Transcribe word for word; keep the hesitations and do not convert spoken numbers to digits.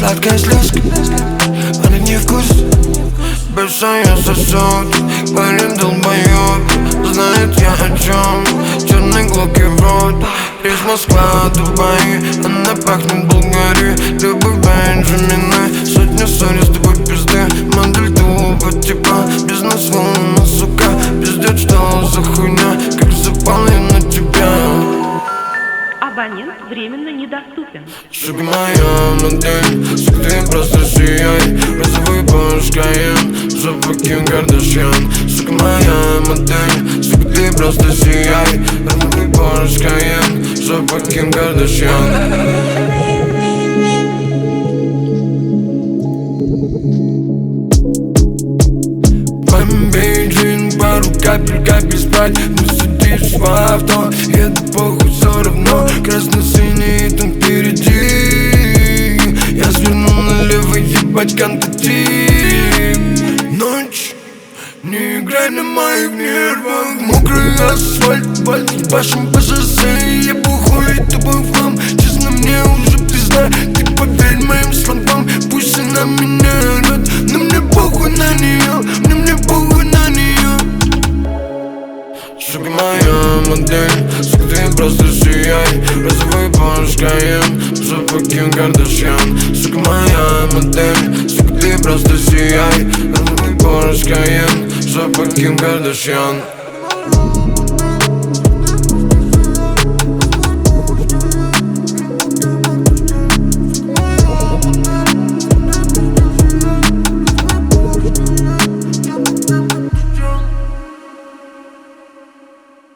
сладкая слезка, она не в курсе. Большая сосуд, парень долбоёб, знает я о чем. Черный глубокий в рот, из Москва, Дубай, она пахнет Болгарией. Любовь Бенджамина, сотня сорис, тобой пизды. Модель дуба типа, бизнес-вумен, сука. Пиздец, что за хуйня, как запал я на тебя. Абонент временно недоступен. Сука, моя модель, сука, ты просто сияй. Розовый Порш Кайен, запах Ким Кардашьян. Сука, моя модель, сука, ты просто сияй. Розовый Порш Кайен, запах Ким Кардашьян. Бейджин, пару капель, капель спать. Ну садишь в авто, еду похуй все равно. Красно-синий там впереди. Я сверну налево, ебать контактив. Ночь, не играй на моих нервах. Мокрый асфальт, пальцы башим по шоссе. Я бухой, тобой в хлам. Честно, мне уже пизда. Ты поверь моим словам, пусть она меня орёт, но мне похуй на неё, мне мне похуй на неё. Сука, моя модель, сука, ты просто сияй. Розовый Порш Кайен, запах Ким Кардашьян. Сука, моя модель, сука, ты просто сияй. Розовый Порш Кайен, запах Ким Кардашьян.